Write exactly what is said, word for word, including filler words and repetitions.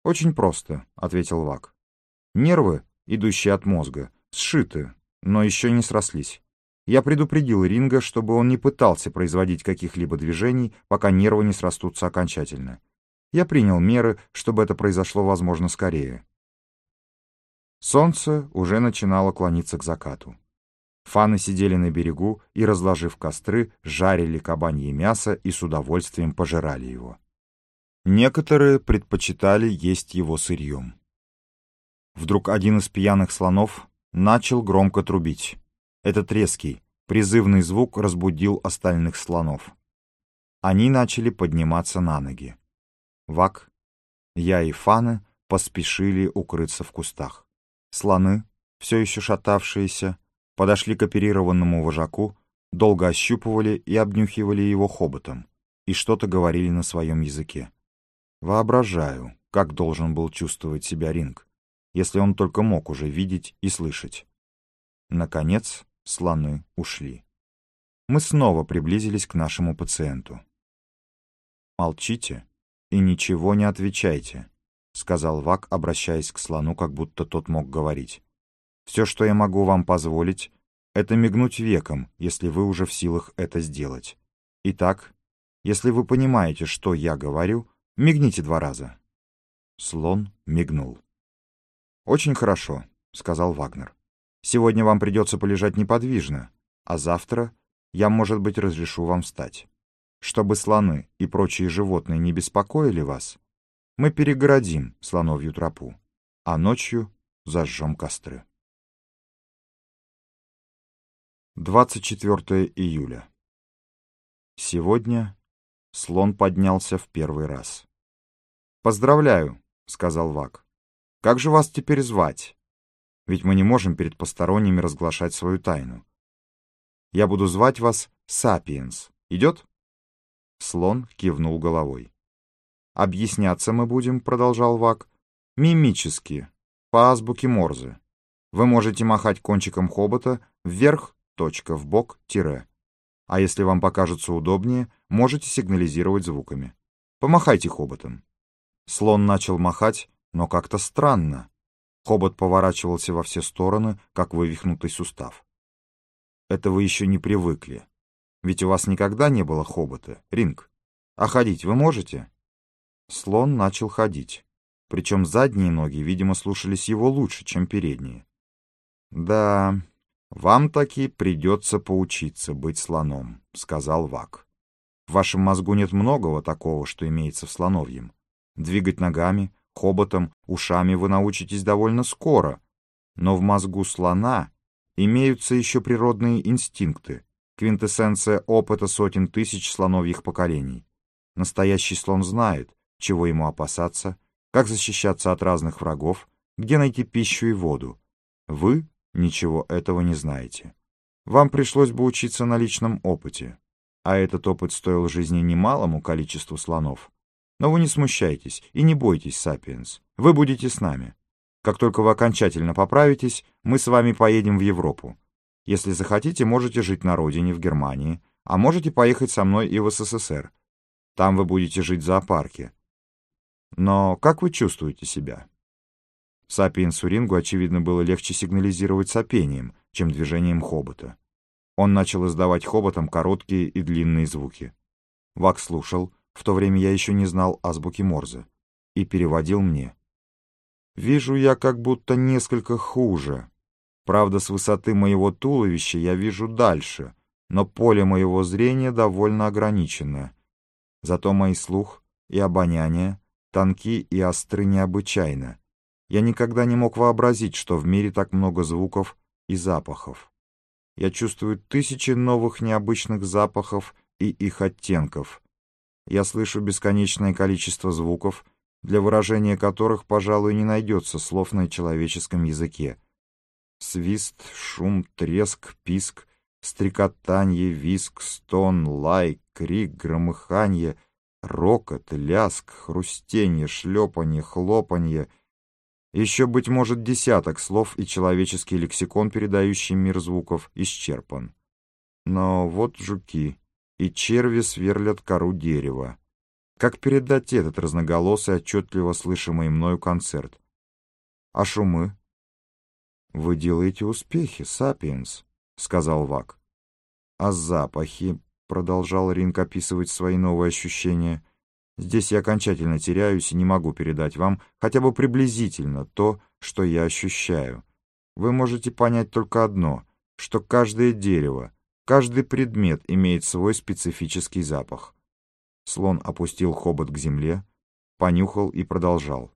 «Очень просто», — ответил Вак. «Нервы, идущие от мозга, сшиты, но еще не срослись. Я предупредил Ринга, чтобы он не пытался производить каких-либо движений, пока нервы не срастутся окончательно. Я принял меры, чтобы это произошло, возможно, скорее». Солнце уже начинало клониться к закату. Фаны сидели на берегу и, разложив костры, жарили кабанье мясо и с удовольствием пожирали его. Некоторые предпочитали есть его сырьем. Вдруг один из пьяных слонов начал громко трубить. Этот резкий, призывный звук разбудил остальных слонов. Они начали подниматься на ноги. Вак, я и Фаны поспешили укрыться в кустах. Слоны, все еще шатавшиеся, подошли к оперированному вожаку, долго ощупывали и обнюхивали его хоботом и что-то говорили на своем языке. Воображаю, как должен был чувствовать себя Ринг, если он только мог уже видеть и слышать. Наконец, слоны ушли. Мы снова приблизились к нашему пациенту. «Молчите и ничего не отвечайте», — сказал Вак, обращаясь к слону, как будто тот мог говорить. «Все, что я могу вам позволить, это мигнуть веком, если вы уже в силах это сделать. Итак, если вы понимаете, что я говорю, мигните два раза». Слон мигнул. «Очень хорошо», — сказал Вагнер. «Сегодня вам придется полежать неподвижно, а завтра я, может быть, разрешу вам встать. Чтобы слоны и прочие животные не беспокоили вас, мы перегородим слоновью тропу, а ночью зажжем костры». двадцать четвёртое июля. Сегодня слон поднялся в первый раз. «Поздравляю», — сказал Вак. «Как же вас теперь звать? Ведь мы не можем перед посторонними разглашать свою тайну. Я буду звать вас Сапиенс. Идет?» Слон кивнул головой. «Объясняться мы будем», — продолжал Вак, — «мимически, по азбуке Морзе. Вы можете махать кончиком хобота вверх, точка, вбок, тире. А если вам покажется удобнее, можете сигнализировать звуками. Помахайте хоботом». Слон начал махать, но как-то странно. Хобот поворачивался во все стороны, как вывихнутый сустав. «Это вы еще не привыкли. Ведь у вас никогда не было хобота, Ринг. А ходить вы можете?» Слон начал ходить. Причем задние ноги, видимо, слушались его лучше, чем передние. «Да, вам таки придется поучиться быть слоном», — сказал Вак. «В вашем мозгу нет многого такого, что имеется в слоновьем. Двигать ногами, хоботом, ушами вы научитесь довольно скоро, но в мозгу слона имеются еще природные инстинкты, квинтэссенция опыта сотен тысяч слоновьих поколений. Настоящий слон знает, чего ему опасаться, как защищаться от разных врагов, где найти пищу и воду. Вы ничего этого не знаете. Вам пришлось бы учиться на личном опыте, а этот опыт стоил жизни немалому количеству слонов. Но вы не смущайтесь и не бойтесь, Сапиенс. Вы будете с нами. Как только вы окончательно поправитесь, мы с вами поедем в Европу. Если захотите, можете жить на родине, в Германии, а можете поехать со мной и в СССР. Там вы будете жить в зоопарке. Но как вы чувствуете себя?» Сапиенсу Рингу, очевидно, было легче сигнализировать сопением, чем движением хобота. Он начал издавать хоботом короткие и длинные звуки. Вак слушал, в то время я еще не знал азбуки Морзе, и переводил мне. «Вижу я как будто несколько хуже. Правда, с высоты моего туловища я вижу дальше, но поле моего зрения довольно ограниченное. Зато мой слух и обоняние тонки и остры необычайно. Я никогда не мог вообразить, что в мире так много звуков и запахов. Я чувствую тысячи новых необычных запахов и их оттенков. Я слышу бесконечное количество звуков, для выражения которых, пожалуй, не найдется слов на человеческом языке. Свист, шум, треск, писк, стрекотанье, виск, стон, лай, крик, громыханье, рокот, ляск, хрустенье, шлепанье, хлопанье. Еще, быть может, десяток слов, и человеческий лексикон, передающий мир звуков, исчерпан. Но вот жуки и черви сверлят кору дерева. Как передать этот разноголосый, отчетливо слышимый мною концерт? А шумы? Вы делаете успехи, Сапиенс, сказал Вак. А запахи, продолжал Ринг описывать свои новые ощущения. Здесь я окончательно теряюсь и не могу передать вам хотя бы приблизительно то, что я ощущаю. Вы можете понять только одно, что каждое дерево, каждый предмет имеет свой специфический запах. Слон опустил хобот к земле, понюхал и продолжал.